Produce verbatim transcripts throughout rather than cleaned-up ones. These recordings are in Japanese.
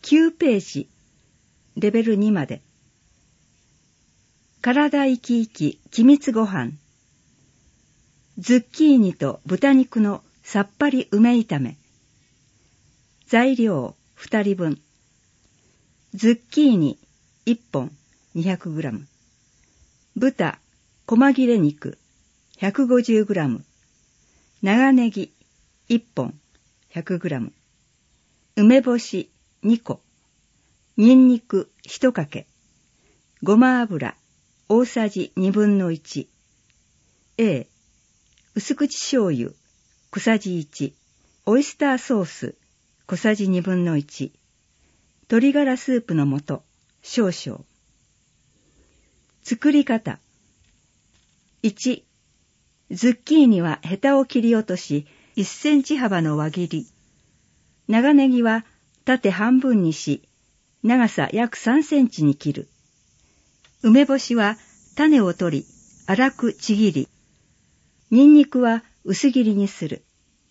きゅうページ、レベルにまで。体生き生き機密ご飯。ズッキーニと豚肉のさっぱり梅炒め。材料ふたりぶん。ズッキーニいっぽん にひゃくグラム。豚細切れ肉 ひゃくごじゅうグラム。長ネギいっぽん ひゃくグラム。梅干しにこ。ニンニクいちかけ。ごま油大さじにぶんのいち。A、薄口醤油小さじいち。オイスターソース小さじにぶんのいち。鶏ガラスープの素少々。作り方。いち、ズッキーニはヘタを切り落としいっセンチ幅の輪切り。長ネギは縦半分にし、長さ約さんセンチに切る。梅干しは種を取り、粗くちぎり。ニンニクは薄切りにする。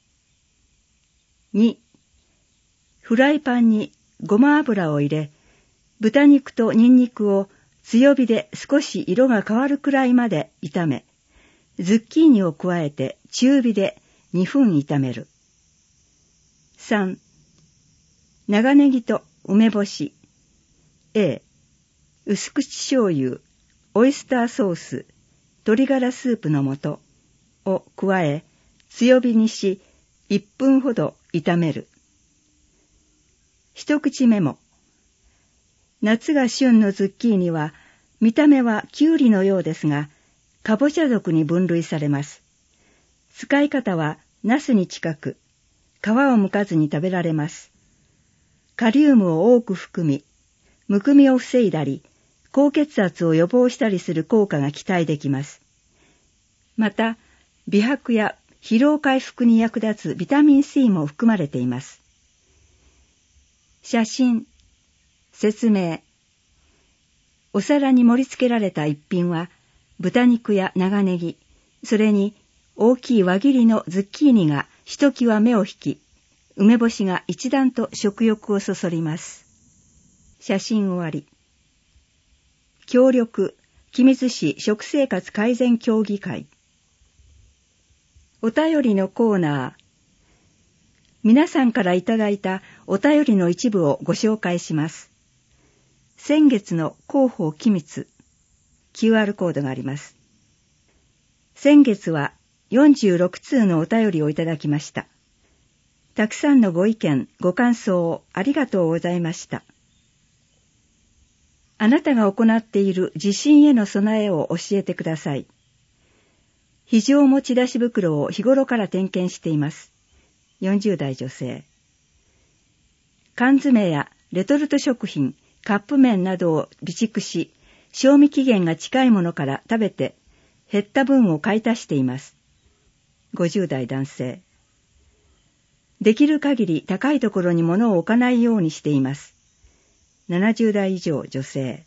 に、フライパンにごま油を入れ、豚肉とニンニクを強火で少し色が変わるくらいまで炒め、ズッキーニを加えて中火でにふん炒める。さん、長ネギと梅干し。A、薄口醤油、オイスターソース、鶏ガラスープの素を加え、強火にし、いっぷんほど炒める。一口メモ。夏が旬のズッキーニは、見た目はキュウリのようですが、かぼちゃ属に分類されます。使い方はナスに近く、皮を剥かずに食べられます。カリウムを多く含み、むくみを防いだり、高血圧を予防したりする効果が期待できます。また、美白や疲労回復に役立つビタミン C も含まれています。写真、説明。お皿に盛り付けられた一品は、豚肉や長ネギ、それに大きい輪切りのズッキーニがひときわ目を引き、梅干しが一段と食欲をそそります。写真終わり。協力、君津市食生活改善協議会。お便りのコーナー。皆さんからいただいたお便りの一部をご紹介します。先月の広報機密、キューアール コードがあります。先月はよんじゅうろくつうのお便りをいただきました。たくさんのご意見、ご感想をありがとうございました。あなたが行っている地震への備えを教えてください。非常持ち出し袋を日頃から点検しています。よんじゅうだい女性。缶詰やレトルト食品、カップ麺などを備蓄し、賞味期限が近いものから食べて、減った分を買い足しています。ごじゅうだい男性。できる限り高いところに物を置かないようにしています。ななじゅうだい以上女性。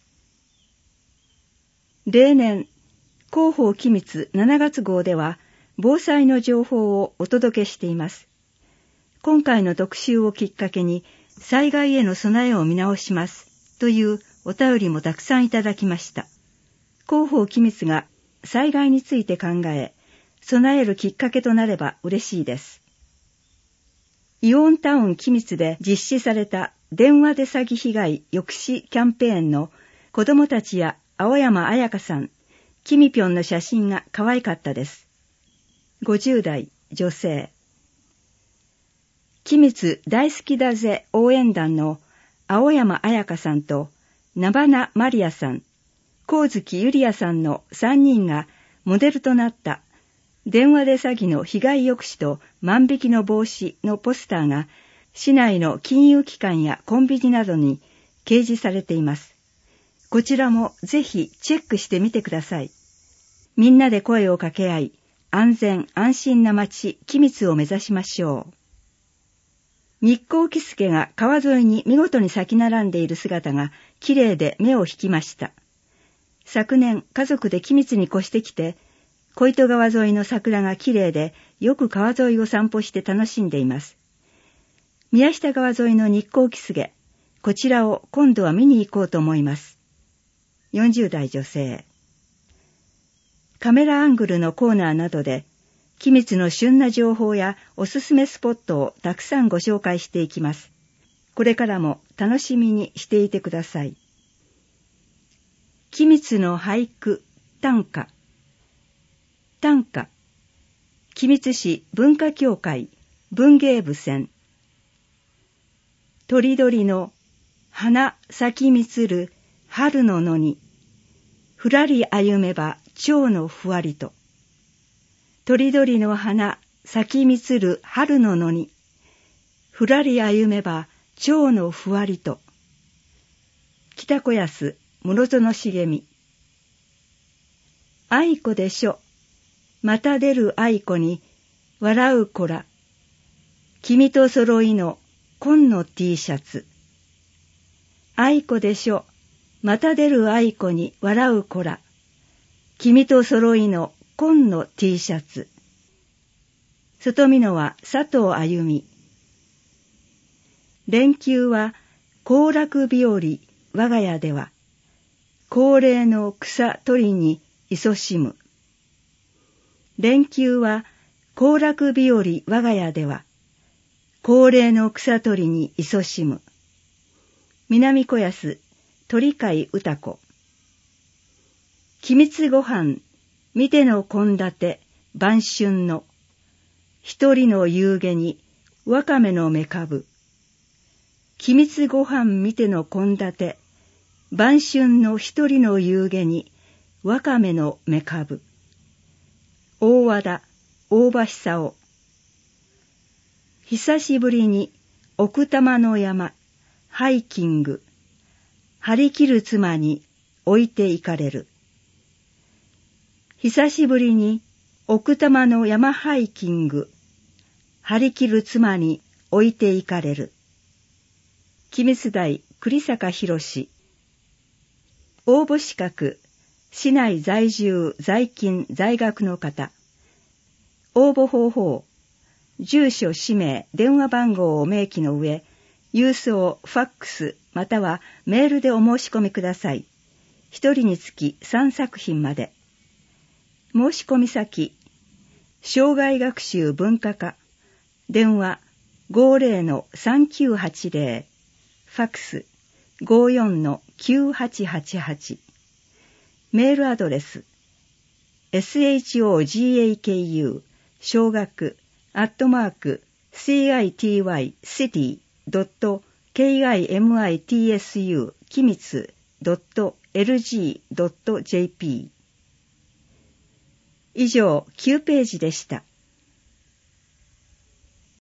例年、広報機密しちがつ号では、防災の情報をお届けしています。今回の特集をきっかけに、災害への備えを見直します、というお便りもたくさんいただきました。広報機密が災害について考え、備えるきっかけとなれば嬉しいです。イオンタウン機密で実施された電話で詐欺被害抑止キャンペーンの子どもたちや青山彩香さん、キミピョンの写真が可愛かったです。ごじゅうだい女性。機密大好きだぜ応援団の青山彩香さんとナバナマリアさん、光月ゆりやさんのさんにんがモデルとなった電話で詐欺の被害抑止と万引きの防止のポスターが市内の金融機関やコンビニなどに掲示されています。こちらもぜひチェックしてみてください。みんなで声を掛け合い、安全安心な街、機密を目指しましょう。日光キスケが川沿いに見事に咲き並んでいる姿が綺麗で目を引きました。昨年家族で機密に越してきて、小糸川沿いの桜が綺麗でよく川沿いを散歩して楽しんでいます。宮下川沿いの日光キスゲ、 こちらを今度は見に行こうと思います。よんじゅう代女性。カメラアングルのコーナーなどで、君津の旬な情報やおすすめスポットをたくさんご紹介していきます。これからも楽しみにしていてください。君津の俳句短歌。短歌。君津市文化協会文芸部選。とりどりの花咲き満る春の野に、ふらり歩めば蝶のふわりと。とりどりの花咲き満る春の野に、ふらり歩めば蝶のふわりと。北小安室園茂美。愛子でしょ、また出る愛子に笑う子ら。君と揃いの紺の T シャツ。愛子でしょ、また出る愛子に笑う子ら。君と揃いの紺の T シャツ。外見のは佐藤あゆみ。連休は行楽日和我が家では、高齢の草取りに勤しむ。連休は行楽日和我が家では、高齢の草取りに勤しむ。南小安鳥飼歌子。君津ごはん見ての献立晩春の、一人の夕げにわかめのめかぶ。君津ごはん見ての献立晩春の一人の夕げにわかめのめかぶ。大和田大場久夫。久しぶりに奥多摩の山ハイキング。張り切る妻に置いて行かれる。久しぶりに奥多摩の山ハイキング。張り切る妻に置いて行かれる。君津台栗坂博士。応募資格、市内在住在勤在学の方。応募方法、住所氏名電話番号を明記の上、郵送ファックスまたはメールでお申し込みください。一人につきさんさく品まで。申し込み先、障害学習文化課、電話 ごじゅうのさんきゅうはちぜろ、ファックス ごじゅうよんのきゅうはちはちはち、メールアドレス shogaku 小学アットマーク city.city.kimitsu 君津 .lg.jp。 以上きゅうページでした。